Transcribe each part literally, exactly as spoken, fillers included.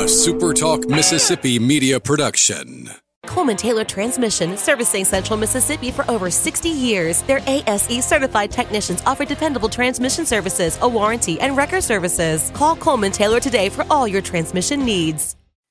a SuperTalk Mississippi media production. Coleman Taylor Transmission, servicing Central Mississippi for over sixty years. Their A S E certified technicians offer dependable transmission services, a warranty, and wrecker services. Call Coleman Taylor today for all your transmission needs.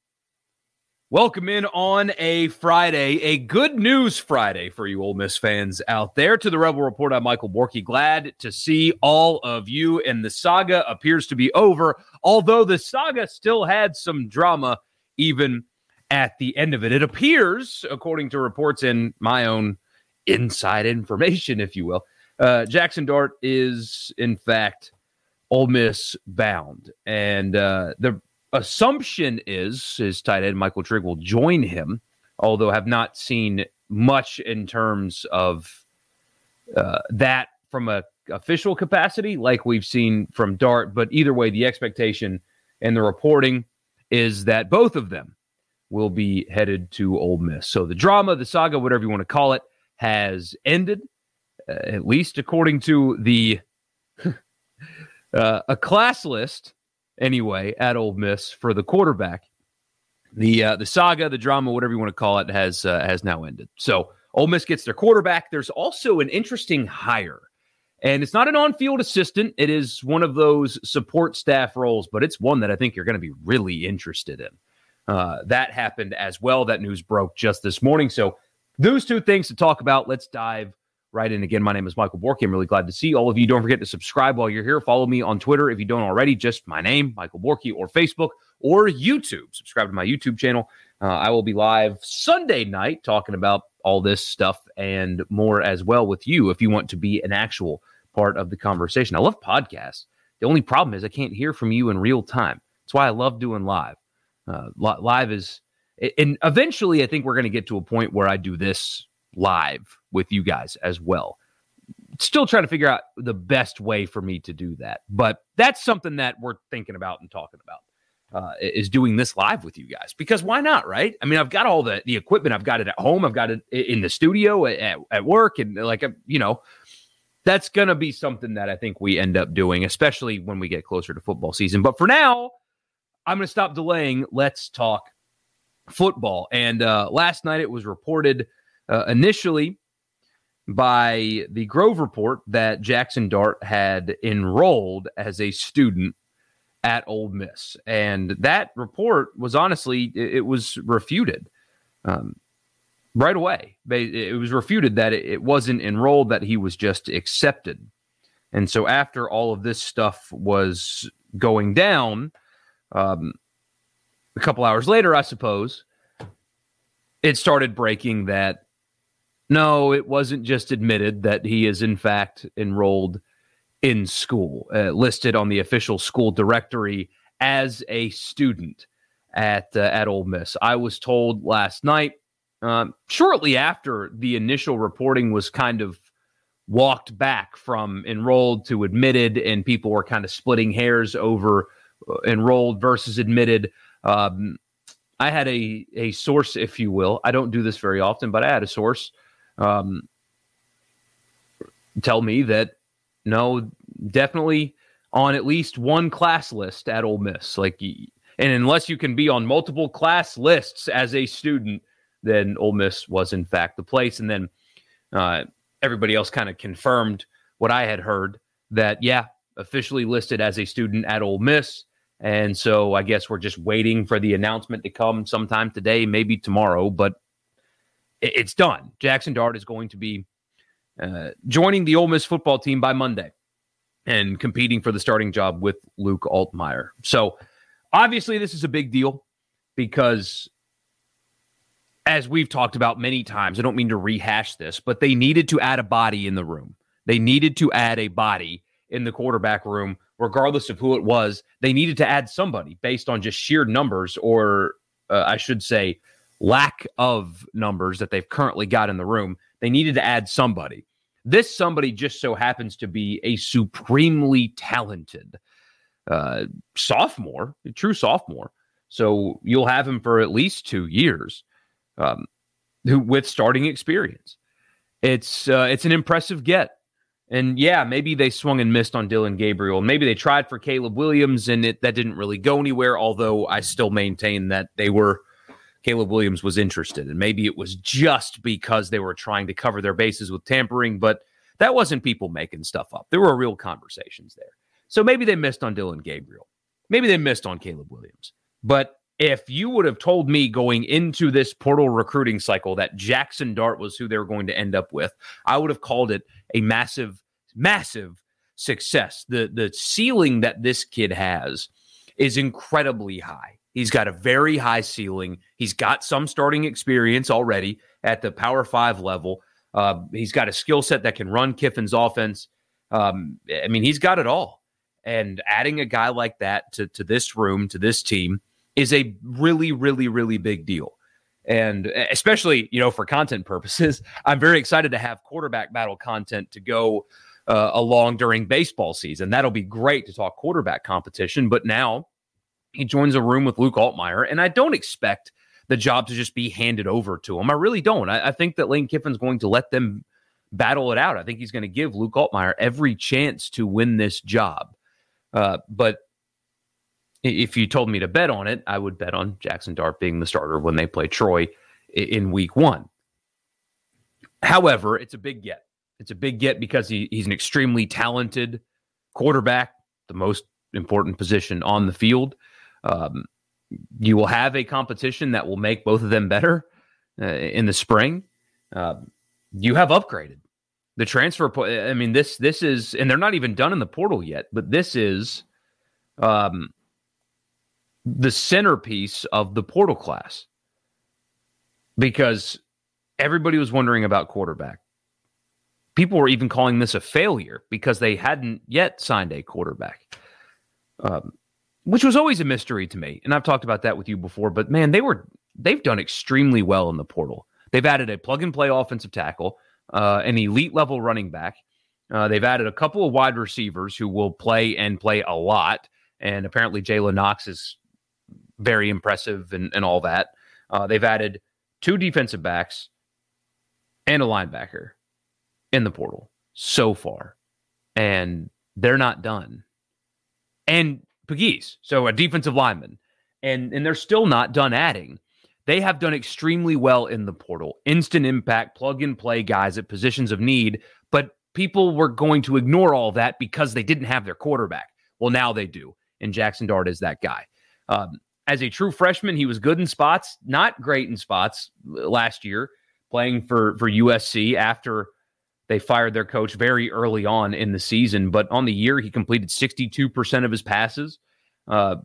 Welcome in on a Friday, a good news Friday for you Ole Miss fans out there. To the Rebel Report, I'm Michael Borky. Glad to see all of you, and the saga appears to be over, although the saga still had some drama even at the end of it. It appears, according to reports in my own inside information, if you will, uh, Jackson Dart is, in fact, Ole Miss bound. And uh, the assumption is his tight end, Michael Trigg, will join him, although have not seen much in terms of uh, that from a official capacity like we've seen from Dart. But either way, the expectation and the reporting is that both of them will be headed to Ole Miss. So the drama, the saga, whatever you want to call it, has ended, uh, at least according to the uh, a class list, anyway, at Ole Miss for the quarterback. The uh, the saga, the drama, whatever you want to call it, has uh, has now ended. So Ole Miss gets their quarterback. There's also an interesting hire, and it's not an on-field assistant. It is one of those support staff roles, but it's one that I think you're going to be really interested in. Uh, that happened as well. That news broke just this morning. So those two things to talk about. Let's dive right in. Again, my name is Michael Borky. I'm really glad to see all of you. Don't forget to subscribe while you're here. Follow me on Twitter if you don't already. Just my name, Michael Borky, or Facebook or YouTube. Subscribe to my YouTube channel. Uh, I will be live Sunday night talking about all this stuff and more as well with you if you want to be an actual part of the conversation. I love podcasts. The only problem is I can't hear from you in real time. That's why I love doing live. Uh, live is, and eventually I think we're going to get to a point where I do this live with you guys as well. Still trying to figure out the best way for me to do that, but that's something that we're thinking about and talking about, uh, is doing this live with you guys, because why not, right? I mean, I've got all the, the equipment. I've got it at home. I've got it in the studio at, at work. And like, you know, that's going to be something that I think we end up doing, especially when we get closer to football season. But for now, I'm going to stop delaying. Let's talk football. And uh, last night it was reported uh, initially by the Grove Report that Jackson Dart had enrolled as a student at Ole Miss. And that report was honestly, it, it was refuted um, right away. It was refuted that it wasn't enrolled, that he was just accepted. And so after all of this stuff was going down, Um, a couple hours later, I suppose, it started breaking that, no, it wasn't just admitted that he is, in fact, enrolled in school, uh, listed on the official school directory as a student at, uh, at Ole Miss. I was told last night, um, shortly after the initial reporting was kind of walked back from enrolled to admitted, and people were kind of splitting hairs over enrolled versus admitted. Um, I had a, a source, if you will. I don't do this very often, but I had a source um, tell me that, no, definitely on at least one class list at Ole Miss. Like, and unless you can be on multiple class lists as a student, then Ole Miss was, in fact, the place. And then uh, everybody else kind of confirmed what I had heard, that, yeah, officially listed as a student at Ole Miss. And so I guess we're just waiting for the announcement to come sometime today, maybe tomorrow, but it's done. Jackson Dart is going to be uh, joining the Ole Miss football team by Monday and competing for the starting job with Luke Altmaier. So obviously this is a big deal because, as we've talked about many times, I don't mean to rehash this, but they needed to add a body in the room. They needed to add a body in the quarterback room, regardless of who it was. They needed to add somebody based on just sheer numbers, or uh, I should say lack of numbers that they've currently got in the room. They needed to add somebody. This somebody just so happens to be a supremely talented uh, sophomore, a true sophomore. So you'll have him for at least two years um, who, with starting experience. It's uh, it's an impressive get. And yeah, maybe they swung and missed on Dillon Gabriel. Maybe they tried for Caleb Williams and it that didn't really go anywhere, although I still maintain that they were Caleb Williams was interested. And maybe it was just because they were trying to cover their bases with tampering, but that wasn't people making stuff up. There were real conversations there. So maybe they missed on Dillon Gabriel. Maybe they missed on Caleb Williams. But if you would have told me going into this portal recruiting cycle that Jackson Dart was who they were going to end up with, I would have called it a massive, massive success. The, the ceiling that this kid has is incredibly high. He's got a very high ceiling. He's got some starting experience already at the Power Five level. Uh, he's got a skill set that can run Kiffin's offense. Um, I mean, he's got it all. And adding a guy like that to, to this room, to this team, is a really, really, really big deal. And especially, you know, for content purposes, I'm very excited to have quarterback battle content to go uh, along during baseball season. That'll be great to talk quarterback competition. But now he joins a room with Luke Altmyer, and I don't expect the job to just be handed over to him. I really don't. I, I think that Lane Kiffin's going to let them battle it out. I think he's going to give Luke Altmyer every chance to win this job. Uh, but if you told me to bet on it, I would bet on Jackson Dart being the starter when they play Troy in week one. However, it's a big get. It's a big get because he, he's an extremely talented quarterback, the most important position on the field. Um, you will have a competition that will make both of them better uh, in the spring. Uh, you have upgraded the transfer. Po- I mean, this this is, and they're not even done in the portal yet, but this is um, the centerpiece of the portal class, because everybody was wondering about quarterback. People were even calling this a failure because they hadn't yet signed a quarterback, um, which was always a mystery to me. And I've talked about that with you before, but man, they were, they've done extremely well in the portal. They've added a plug and play offensive tackle, uh, an elite level running back. Uh, they've added a couple of wide receivers who will play and play a lot. And apparently Jalen Knox is very impressive and, and all that. Uh, they've added two defensive backs and a linebacker in the portal so far. And they're not done. And Pegues, so a defensive lineman. And, and they're still not done adding. They have done extremely well in the portal. Instant impact, plug-and-play guys at positions of need. But people were going to ignore all that because they didn't have their quarterback. Well, now they do. And Jackson Dart is that guy. Um, as a true freshman, he was good in spots, not great in spots last year, playing for, for U S C after they fired their coach very early on in the season. But on the year, he completed sixty-two percent of his passes, uh,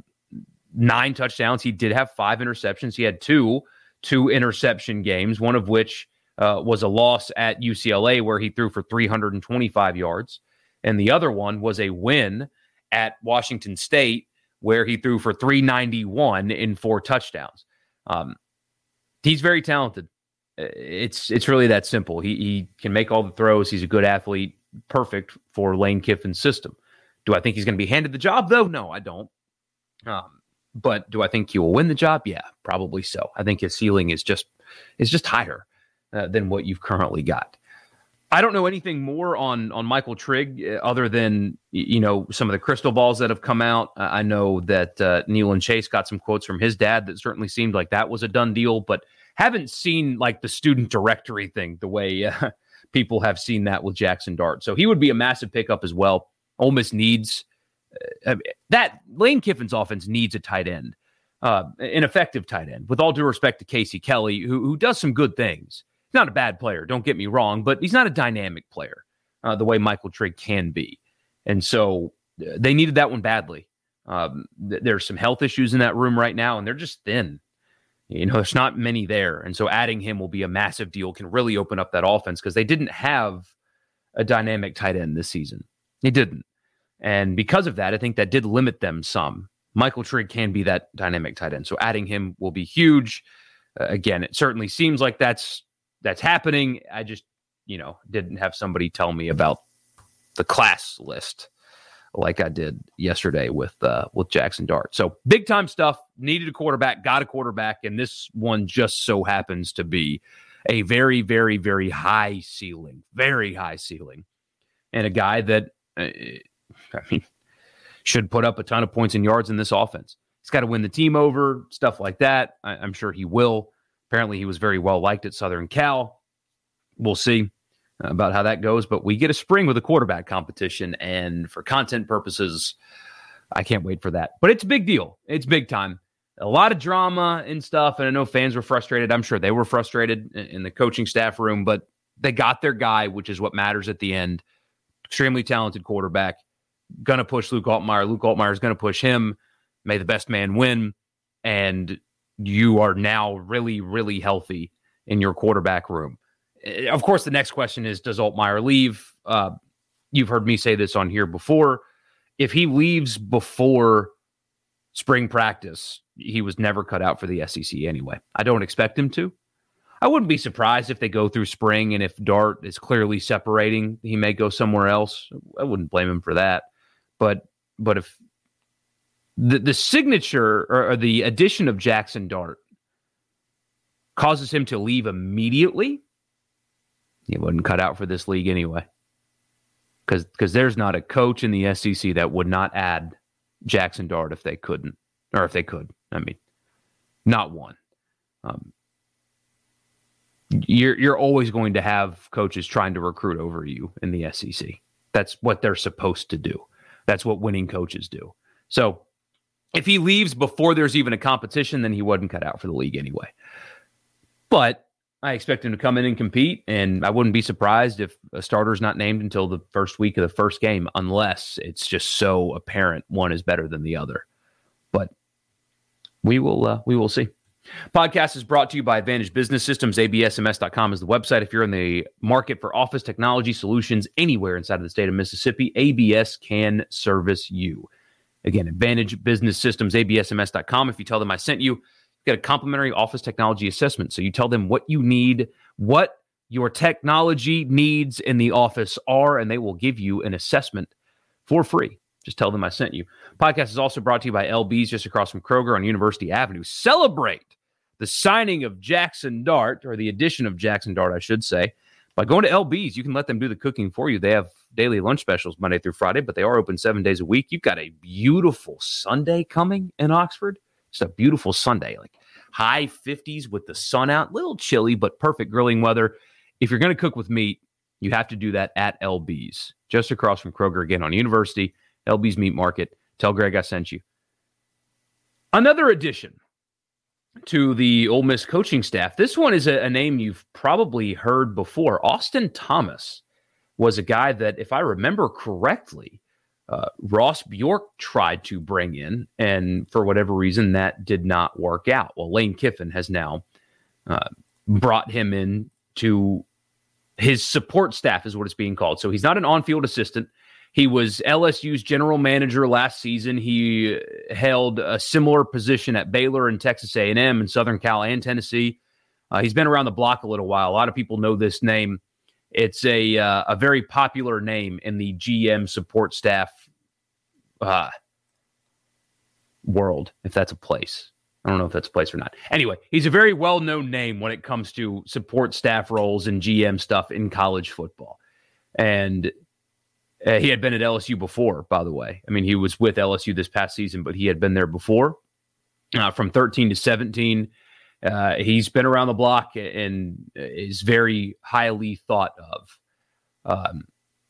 nine touchdowns. He did have five interceptions. He had two, two interception games, one of which uh, was a loss at U C L A where he threw for three hundred twenty-five yards. And the other one was a win at Washington State where he threw for three ninety-one in four touchdowns. Um, he's very talented. It's it's really that simple. He he can make all the throws. He's a good athlete, perfect for Lane Kiffin's system. Do I think he's going to be handed the job, though? No, I don't. Um, but do I think he will win the job? Yeah, probably so. I think his ceiling is just is just higher uh, than what you've currently got. I don't know anything more on on Michael Trigg uh, other than, you know, some of the crystal balls that have come out. Uh, I know that uh, Nealon Chase got some quotes from his dad that certainly seemed like that was a done deal, but haven't seen like the student directory thing the way uh, people have seen that with Jackson Dart. So he would be a massive pickup as well. Ole Miss needs uh, that. Lane Kiffin's offense needs a tight end, uh, an effective tight end, with all due respect to Casey Kelly, who, who does some good things. He's not a bad player, don't get me wrong, but he's not a dynamic player uh, the way Michael Trigg can be. And so uh, they needed that one badly. Um, th- there's some health issues in that room right now, and they're just thin. You know, there's not many there. And so adding him will be a massive deal, can really open up that offense because they didn't have a dynamic tight end this season. They didn't. And because of that, I think that did limit them some. Michael Trigg can be that dynamic tight end. So adding him will be huge. Uh, again, it certainly seems like that's that's happening. I just, you know, didn't have somebody tell me about the class list like I did yesterday with uh, with Jackson Dart. So big time stuff. Needed a quarterback, got a quarterback, and this one just so happens to be a very, very, very high ceiling, very high ceiling and a guy that, uh, I mean, should put up a ton of points and yards in this offense. He's got to win the team over, stuff like that. I, I'm sure he will. Apparently, he was very well liked at Southern Cal. We'll see about how that goes, but we get a spring with a quarterback competition, and for content purposes, I can't wait for that. But it's a big deal. It's big time. A lot of drama and stuff, and I know fans were frustrated. I'm sure they were frustrated in the coaching staff room, but they got their guy, which is what matters at the end. Extremely talented quarterback. Going to push Luke Altmaier. Luke Altmaier is going to push him. May the best man win. And you are now really, really healthy in your quarterback room. Of course, the next question is, does Altmaier leave? Uh, you've heard me say this on here before. If he leaves before spring practice, he was never cut out for the S E C anyway. I don't expect him to. I wouldn't be surprised if they go through spring, and if Dart is clearly separating, he may go somewhere else. I wouldn't blame him for that. But but if the, the signature or, or the addition of Jackson Dart causes him to leave immediately, he wouldn't cut out for this league anyway. Because because there's not a coach in the S E C that would not add Jackson Dart if they couldn't, or if they could. I mean, not one. Um, you're you're always going to have coaches trying to recruit over you in the S E C. That's what they're supposed to do. That's what winning coaches do. So if he leaves before there's even a competition, then he wasn't cut out for the league anyway. But I expect him to come in and compete, and I wouldn't be surprised if a starter's not named until the first week of the first game, unless it's just so apparent one is better than the other. But we will uh, we will see. Podcast is brought to you by Advantage Business Systems. A B S M S dot com is the website. If you're in the market for office technology solutions anywhere inside of the state of Mississippi, A B S can service you. Again, Advantage Business Systems, A B S M S dot com. If you tell them I sent you, get a complimentary office technology assessment. So you tell them what you need, what your technology needs in the office are, and they will give you an assessment for free. Just tell them I sent you. Podcast is also brought to you by L B's just across from Kroger on University Avenue. Celebrate the signing of Jackson Dart, or the addition of Jackson Dart, I should say, by going to L B's. You can let them do the cooking for you. They have daily lunch specials Monday through Friday, but they are open seven days a week. You've got a beautiful Sunday coming in Oxford. It's a beautiful Sunday, like high fifties with the sun out, little chilly, but perfect grilling weather. If you're going to cook with meat, you have to do that at L B's, just across from Kroger, again on University, L B's Meat Market. Tell Greg I sent you. Another addition to the Ole Miss coaching staff. This one is a, a name you've probably heard before. Austin Thomas was a guy that, if I remember correctly, Uh, Ross Bjork tried to bring in, and for whatever reason, that did not work out. Well, Lane Kiffin has now uh, brought him in to his support staff, is what it's being called. So he's not an on-field assistant. He was L S U's general manager last season. He held a similar position at Baylor and Texas A and M and Southern Cal and Tennessee. Uh, he's been around the block a little while. A lot of people know this name. It's a uh, a very popular name in the G M support staff uh, world, if that's a place. I don't know if that's a place or not. Anyway, he's a very well-known name when it comes to support staff roles and G M stuff in college football. And uh, he had been at L S U before, by the way. I mean, he was with L S U this past season, but he had been there before. Uh, from thirteen to seventeen, uh, he's been around the block and is very highly thought of. Um,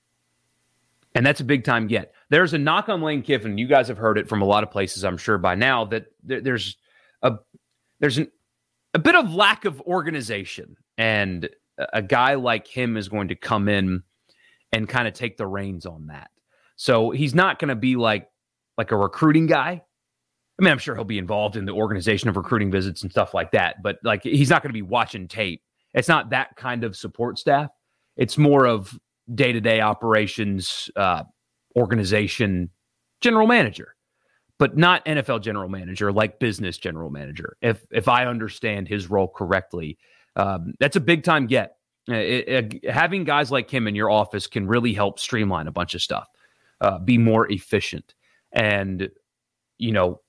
and that's a big-time get. There's a knock on Lane Kiffin. You guys have heard it from a lot of places, I'm sure, by now, that there, there's a there's an, a bit of lack of organization. And a guy like him is going to come in and kind of take the reins on that. So he's not going to be like like a recruiting guy. I mean, I'm sure he'll be involved in the organization of recruiting visits and stuff like that, but like he's not going to be watching tape. It's not that kind of support staff. It's more of day-to-day operations, uh, organization, general manager, but not N F L general manager, like business general manager. If if I understand his role correctly, um, that's a big-time get. It, it, having guys like him in your office can really help streamline a bunch of stuff, uh, be more efficient, and, you know,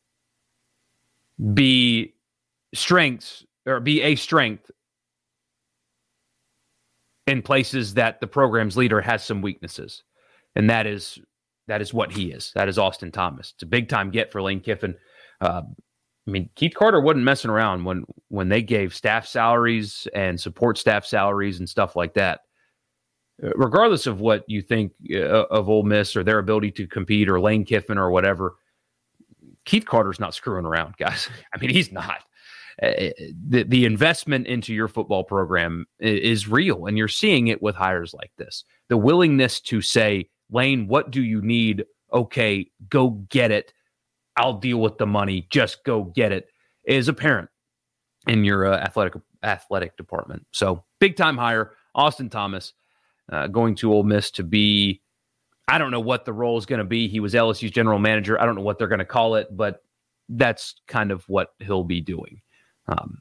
be strengths or be a strength in places that the program's leader has some weaknesses. And that is that is what he is. That is Austin Thomas. It's a big-time get for Lane Kiffin. Uh, I mean, Keith Carter wasn't messing around when when they gave staff salaries and support staff salaries and stuff like that. Regardless of what you think uh, of Ole Miss or their ability to compete or Lane Kiffin or whatever, Keith Carter's not screwing around, guys. I mean, he's not. Uh, the, the investment into your football program is, is real, and you're seeing it with hires like this. The willingness to say, Lane, what do you need? Okay, go get it. I'll deal with the money. Just go get it is apparent in your uh, athletic athletic department. So big time hire, Austin Thomas. Uh, going to Ole Miss to be, I don't know what the role is going to be. He was L S U's general manager. I don't know what they're going to call it, but that's kind of what he'll be doing. Um,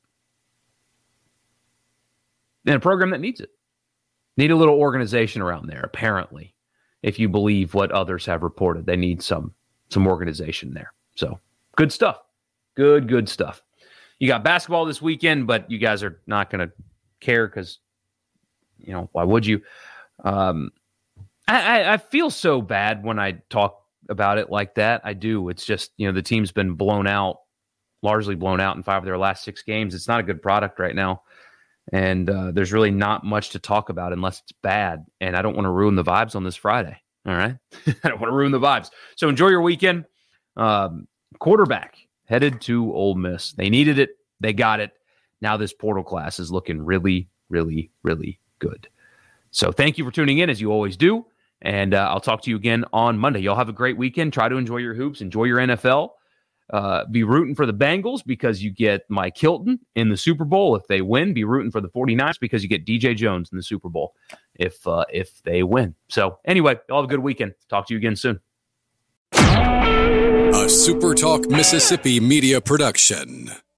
and a program that needs it. Need a little organization around there, apparently. If you believe what others have reported, they need some some organization there. So good stuff. Good, good stuff. You got basketball this weekend, but you guys are not going to care because, you know, why would you? Um, I, I feel so bad when I talk about it like that. I do. It's just, you know, the team's been blown out, largely blown out in five of their last six games. It's not a good product right now. And uh, there's really not much to talk about unless it's bad. And I don't want to ruin the vibes on this Friday. All right. I don't want to ruin the vibes. So enjoy your weekend. Um, quarterback headed to Ole Miss. They needed it. They got it. Now this portal class is looking really, really, really good. So thank you for tuning in, as you always do. And uh, I'll talk to you again on Monday. Y'all have a great weekend. Try to enjoy your hoops. Enjoy your N F L. Uh, be rooting for the Bengals because you get Mike Hilton in the Super Bowl if they win. Be rooting for the 49ers because you get D J Jones in the Super Bowl if uh, if they win. So anyway, y'all have a good weekend. Talk to you again soon. A SuperTalk Mississippi media production.